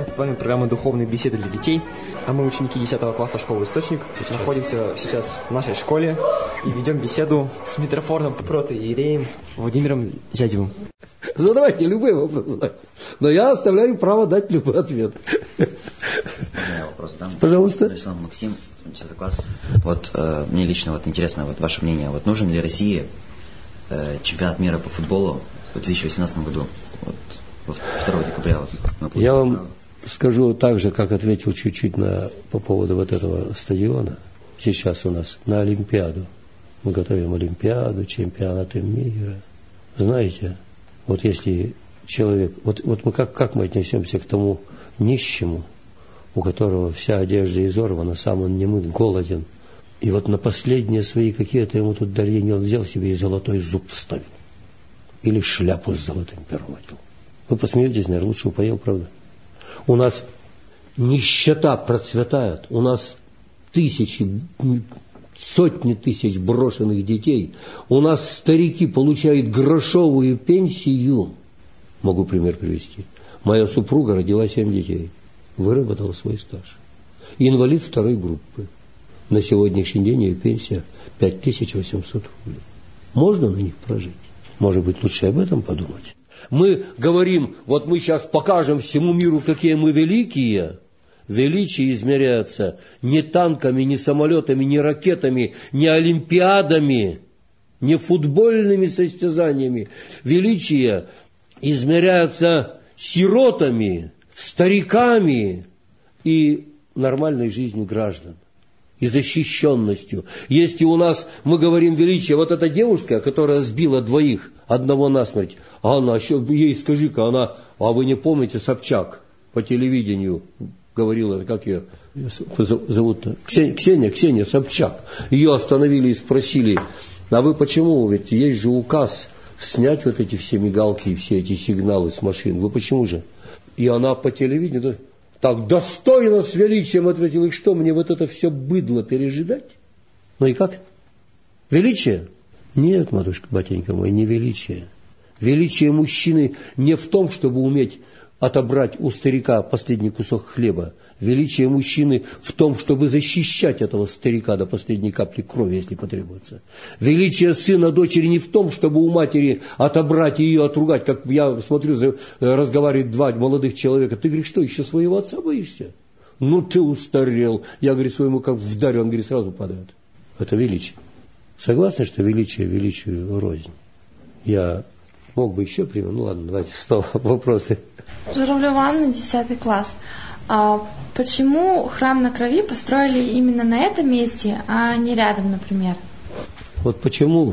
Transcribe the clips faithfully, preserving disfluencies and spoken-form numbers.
С вами программа «Духовные беседы для детей». А мы ученики десятого класса школы «Источник». Находимся сейчас в нашей школе и ведем беседу с митрофором протоиереем Владимиром Зядевым. Задавайте любые вопросы, но я оставляю право дать любой ответ. Можно я вопрос задам? Пожалуйста. Александр Максим, десятый класс. Вот э, мне лично вот интересно вот ваше мнение. Вот нужен ли России э, чемпионат мира по футболу в две тысячи восемнадцатом году? Вот, второго декабря. Вот, я вам право. скажу так же, как ответил чуть-чуть на, по поводу вот этого стадиона. Сейчас у нас на Олимпиаду. Мы готовим Олимпиаду, чемпионаты мира. Знаете, вот если человек... Вот, вот мы как, как мы отнесемся к тому нищему, у которого вся одежда изорвана, сам он не мыт, голоден. И вот на последние свои какие-то ему тут дарения он взял себе и золотой зуб вставил. Или шляпу с золотым пером одел. Вы посмеетесь, наверное, лучше упоел, правда? У нас нищета процветает, у нас тысячи, сотни тысяч брошенных детей, у нас старики получают грошовую пенсию. Могу пример привести. Моя супруга родила семь детей, выработала свой стаж. Инвалид второй группы. На сегодняшний день ее пенсия пять тысяч восемьсот рублей. Можно на них прожить? Может быть, лучше об этом подумать? Мы говорим, вот мы сейчас покажем всему миру, какие мы великие. Величие измеряется не танками, не самолетами, не ракетами, не олимпиадами, не футбольными состязаниями. Величие измеряется сиротами, стариками и нормальной жизнью граждан. И защищенностью. Если у нас, мы говорим величие, вот эта девушка, которая сбила двоих, одного насмерть, а она, еще ей скажи-ка, она, а вы не помните, Собчак по телевидению говорила, как ее зовут-то? Ксения, Ксения, Ксения Собчак. Ее остановили и спросили, а вы почему, ведь есть же указ снять вот эти все мигалки и все эти сигналы с машин, вы почему же? И она по телевидению... Так достойно с величием ответил, и что, мне вот это все быдло пережидать? Ну и как? Величие? Нет, матушка, батенька мой, не величие. Величие мужчины не в том, чтобы уметь отобрать у старика последний кусок хлеба. Величие мужчины в том, чтобы защищать этого старика до последней капли крови, если потребуется. Величие сына дочери не в том, чтобы у матери отобрать ее, отругать, как я смотрю, разговаривают два молодых человека. Ты, говоришь, что, еще своего отца боишься? Ну, ты устарел. Я, говорю, своему как вдарю, он, говорит, сразу падает. Это величие. Согласны, что величие величию рознь? Я мог бы еще пример. Ну, ладно, давайте снова вопросы. Журавлева Анна, десятый класс. А почему храм на крови построили именно на этом месте, а не рядом, например? Вот почему?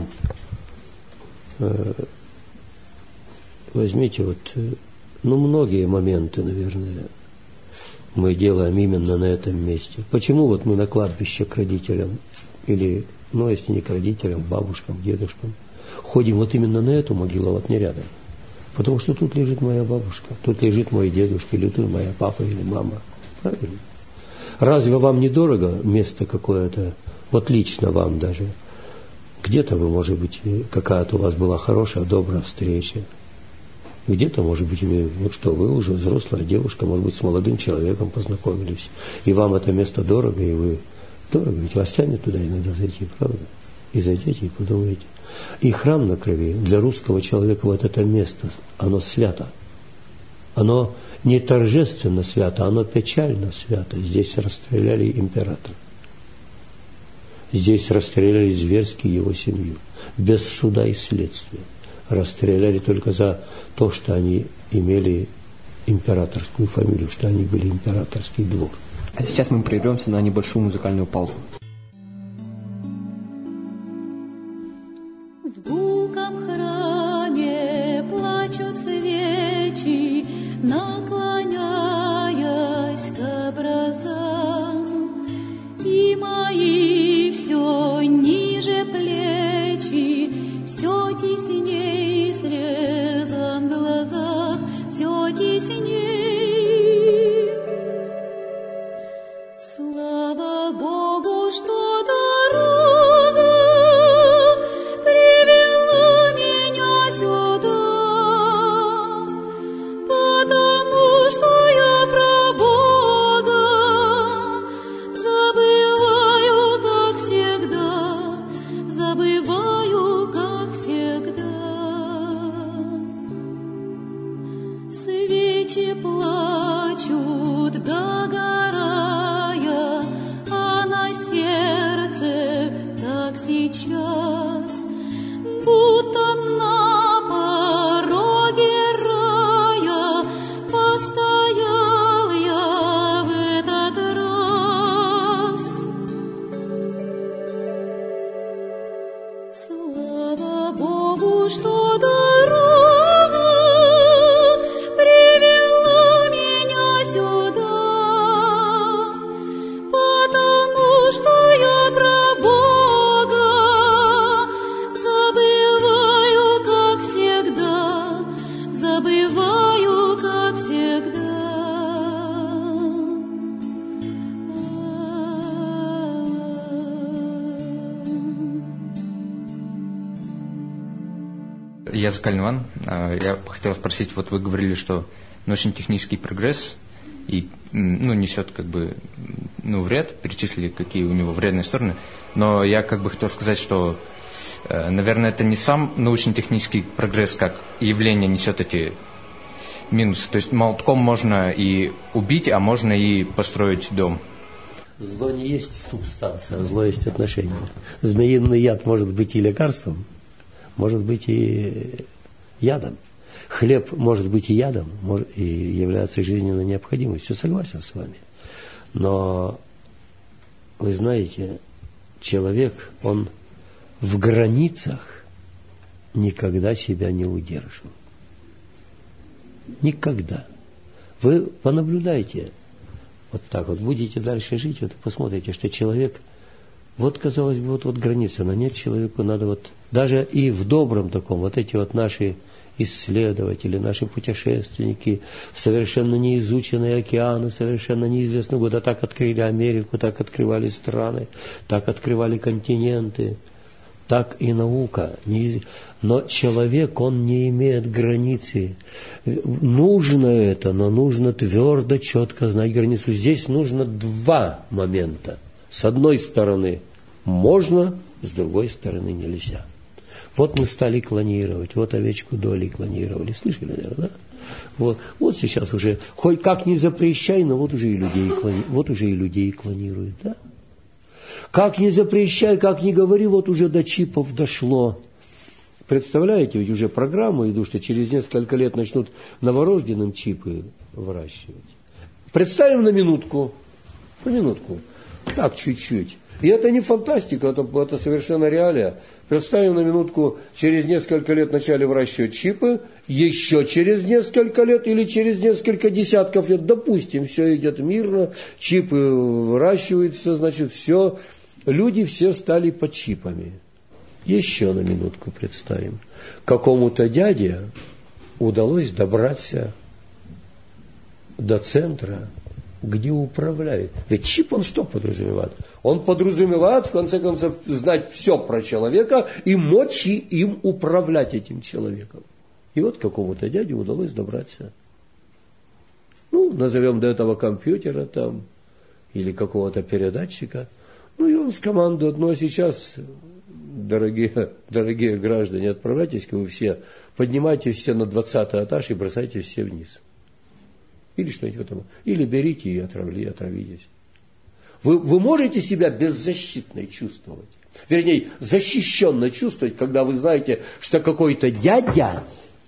Возьмите вот, ну, многие моменты, наверное, мы делаем именно на этом месте. Почему вот мы на кладбище к родителям, или, ну, если не к родителям, бабушкам, дедушкам, ходим вот именно на эту могилу, вот не рядом? Потому что тут лежит моя бабушка, тут лежит мой дедушка, или тут моя папа или мама. Правильно? Разве вам не дорого место какое-то, вот лично вам даже? Где-то вы, может быть, какая-то у вас была хорошая, добрая встреча. Где-то, может быть, вы, ну что, вы уже взрослая девушка, может быть, с молодым человеком познакомились. И вам это место дорого, и вы... Дорого, ведь вас тянет туда иногда зайти, правда? И зайдете, и подумаете. И храм на крови для русского человека, вот это место, оно свято. Оно не торжественно свято, оно печально свято. Здесь расстреляли императора. Здесь расстреляли зверски его семью. Без суда и следствия. Расстреляли только за то, что они имели императорскую фамилию, что они были императорский двор. А сейчас мы прервемся на небольшую музыкальную паузу. Слава Богу, что потому что я прав. я Закалин Иван. Я хотел спросить, вот вы говорили, что научно-технический прогресс и, ну, несет как бы, ну, вред, перечислили, какие у него вредные стороны, но я как бы хотел сказать, что, наверное, это не сам научно-технический прогресс как явление несет эти минусы. То есть молотком можно и убить, а можно и построить дом. Зло не есть субстанция, зло есть отношение. Змеиный яд может быть и лекарством, может быть и ядом. Хлеб может быть и ядом, может, и является жизненной необходимостью. Согласен с вами. Но, вы знаете, человек, он в границах никогда себя не удерживал. Никогда. Вы понаблюдайте, вот так вот, будете дальше жить, вот посмотрите, что человек, вот, казалось бы, вот, вот граница, но нет, человеку надо вот, даже и в добром таком, вот эти вот наши исследователи, наши путешественники, совершенно неизученные океаны, совершенно неизвестно куда, так открыли Америку, так открывали страны, так открывали континенты, так и наука. Но человек, он не имеет границы. Нужно это, но нужно твердо, четко знать границу. Здесь нужно два момента. С одной стороны можно, с другой стороны нельзя. Вот мы стали клонировать, вот овечку Долли клонировали. Слышали, наверное, да? Вот, вот сейчас уже, хоть как не запрещай, но вот уже и людей, клони, вот уже и людей клонируют, да? Как не запрещай, как не говори, вот уже до чипов дошло. Представляете, ведь уже программу идут, что через несколько лет начнут новорожденным чипы выращивать. Представим на минутку, на минутку, так чуть-чуть. И это не фантастика, это, это совершенно реалия. Представим на минутку, через несколько лет начали выращивать чипы, еще через несколько лет или через несколько десятков лет, допустим, все идет мирно, чипы выращиваются, значит, все, люди все стали под чипами. Еще на минутку представим. Какому-то дяде удалось добраться до центра, где управляет. Ведь чип, он что подразумевает? Он подразумевает, в конце концов, знать все про человека и мочи им управлять этим человеком. И вот какому-то дяде удалось добраться. Ну, назовем до этого компьютера там, или какого-то передатчика. Ну, и он скомандует, ну, а сейчас, дорогие, дорогие граждане, отправляйтесь-ка вы все, поднимайтесь все на двадцатый этаж и бросайтесь все вниз. Или что-нибудь в этом. Или берите и отравли, отравитесь. Вы, вы можете себя беззащитно чувствовать. Вернее, защищенно чувствовать, когда вы знаете, что какой-то дядя,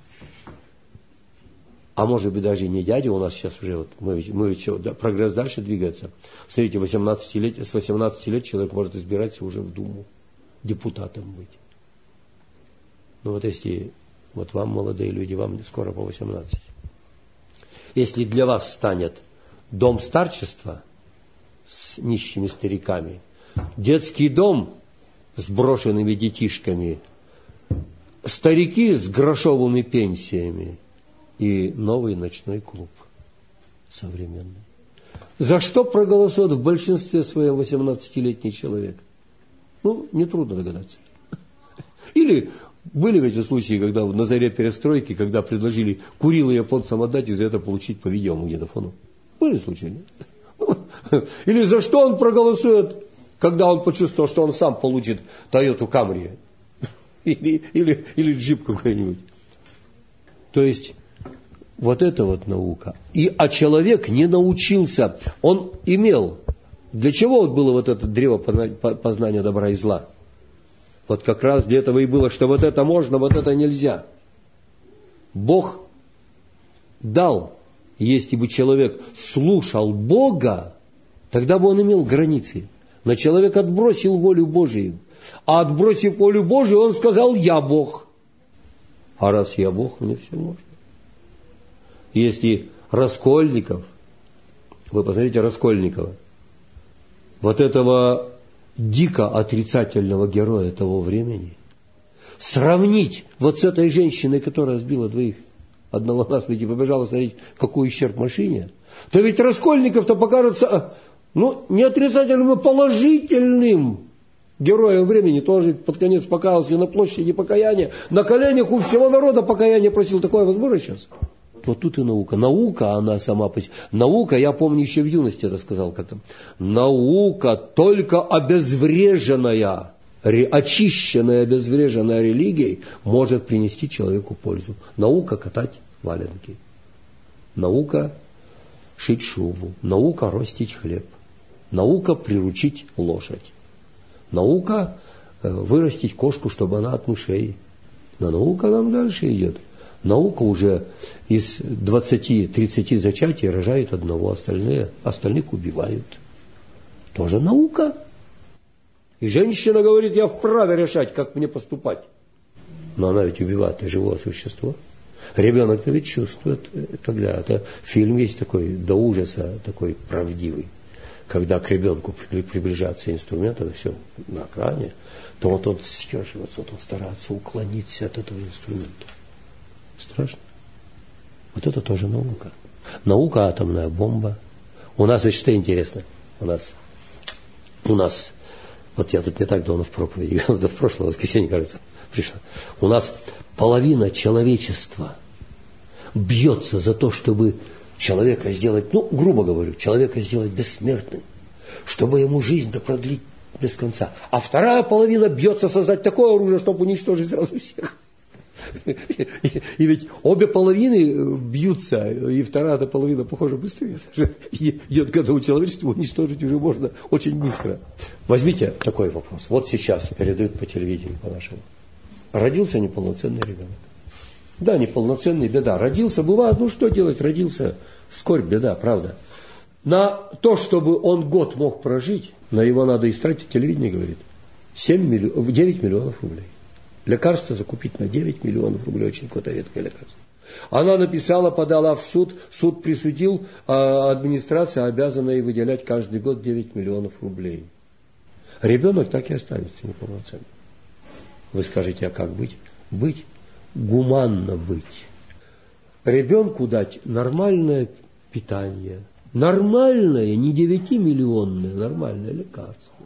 а может быть даже не дядя, у нас сейчас уже, вот, мы, мы еще, да, прогресс дальше двигается. Смотрите, восемнадцати лет, с восемнадцати лет человек может избираться уже в Думу, депутатом быть. Ну вот если, вот вам, молодые люди, вам скоро по восемнадцать. Если для вас станет дом старчества с нищими стариками, детский дом с брошенными детишками, старики с грошовыми пенсиями и новый ночной клуб современный. За что проголосует в большинстве своем восемнадцатилетний человек? Ну, нетрудно догадаться. Или были ведь случаи, когда на заре перестройки, когда предложили Курилы японцам отдать и за это получить по видеомагнитофону. Были случаи, нет? Или за что он проголосует, когда он почувствовал, что он сам получит Тойоту Камри или, или, или джип какой-нибудь. То есть, вот это вот наука. И, а человек не научился, он имел. Для чего вот было вот это древо познания добра и зла? Вот как раз для этого и было, что вот это можно, вот это нельзя. Бог дал, если бы человек слушал Бога, тогда бы он имел границы. Но человек отбросил волю Божию. А отбросив волю Божию, он сказал: я Бог. А раз я Бог, мне все можно. Если Раскольников, вы посмотрите Раскольникова, вот этого дико отрицательного героя того времени, сравнить вот с этой женщиной, которая сбила двоих, одного насмерть и побежала смотреть, какой ущерб машине, то ведь Раскольников-то покажется, ну, не отрицательным, а положительным Героем времени тоже под конец покаялся на площади покаяния. На коленях у всего народа покаяния просил. Такое возможно сейчас? Вот тут и наука. Наука, она сама по себе. Наука, я помню, еще в юности это сказал как-то. Наука только обезвреженная, очищенная, обезвреженная религией может принести человеку пользу. Наука катать валенки. Наука шить шубу. Наука ростить хлеб. Наука приручить лошадь. Наука вырастить кошку, чтобы она от мышей. Но наука нам дальше идет. Наука уже из двадцати-тридцати зачатий рожает одного, остальные, остальных убивают. Тоже наука. И женщина говорит, я вправе решать, как мне поступать. Но она ведь убивает и живое существо. Ребенок-то ведь чувствует, когда это фильм есть такой, до ужаса такой правдивый. Когда к ребенку приближается инструмент, это все на экране, то вот он съеживается, вот он старается уклониться от этого инструмента. Страшно. Вот это тоже наука. Наука атомная бомба. У нас, ведь что интересно, у нас, у нас, вот я тут не так давно в проповеди, да в прошлое воскресенье, кажется, пришла. У нас половина человечества бьется за то, чтобы человека сделать, ну, грубо говорю, человека сделать бессмертным, чтобы ему жизнь да продлить без конца. А вторая половина бьется создать такое оружие, чтобы уничтожить сразу всех. И, и, и ведь обе половины бьются, и вторая половина, похоже, быстрее. Идет к этому человечеству, уничтожить уже можно очень быстро. Возьмите такой вопрос. Вот сейчас передают по телевидению, по-нашему. Родился неполноценный ребенок. Да, неполноценный, беда. Родился, бывает, ну что делать, родился, скорбь, беда, правда. На то, чтобы он год мог прожить, на его надо истратить, телевидение говорит, семь миллионов, девять миллионов рублей. Лекарства закупить на девять миллионов рублей, очень какое-то редкое лекарство. Она написала, подала в суд, суд присудил, а администрация обязана ей выделять каждый год девять миллионов рублей. Ребенок так и останется неполноценным. Вы скажете, а как быть? Быть. Гуманно быть. Ребенку дать нормальное питание, нормальное, не девятимиллионное, нормальное лекарство,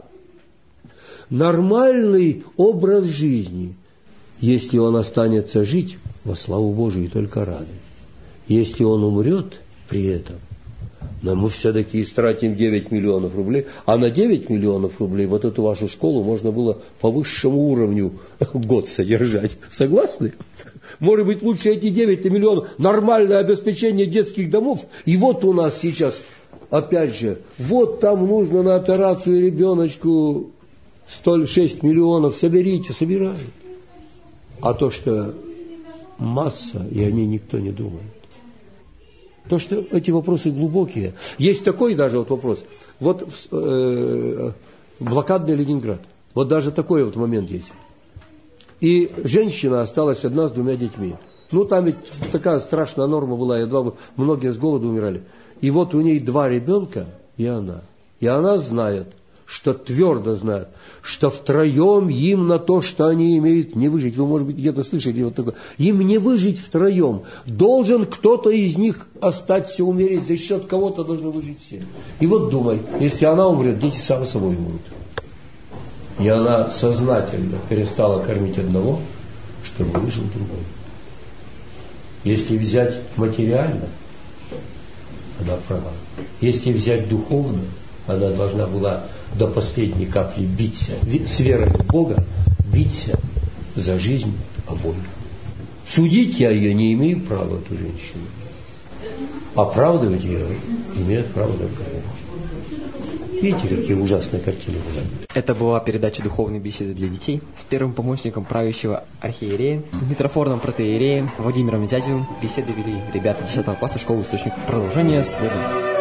нормальный образ жизни. Если он останется жить, во славу Божию, только рады. Если он умрет при этом, но мы все-таки истратим девять миллионов рублей, а на девять миллионов рублей вот эту вашу школу можно было по высшему уровню год содержать. Согласны? Может быть, лучше эти девять миллионов, нормальное обеспечение детских домов. И вот у нас сейчас, опять же, вот там нужно на операцию ребеночку сто шесть миллионов, соберите, собирают. А то, что масса, и о ней никто не думает. То, что эти вопросы глубокие. Есть такой даже вот вопрос. Вот э, блокадный Ленинград. Вот даже такой вот момент есть. И женщина осталась одна с двумя детьми. Ну, там ведь такая страшная норма была, едва бы многие с голоду умирали. И вот у ней два ребенка, и она. И она знает, что твердо знает, что втроем им на то, что они имеют, не выжить. Вы, может быть, где-то слышали вот такое. Им не выжить втроем. Должен кто-то из них остаться, умереть. За счет кого-то должны выжить все. И вот думай, если она умрет, дети сами собой умрут. И она сознательно перестала кормить одного, чтобы выжил другой. Если взять материально, она права. Если взять духовно, она должна была до последней капли биться, с верой в Бога, биться за жизнь обоих. Судить я ее не имею права, эту женщину. Оправдывать ее имеет право только Бог. Видите, какие ужасные картины были? Это была передача «Духовные беседы для детей» с первым помощником правящего архиерея, митрофорным протоиереем Владимиром Зязевым. Беседы вели ребята десятого класса школы «Источник». Продолжение следует.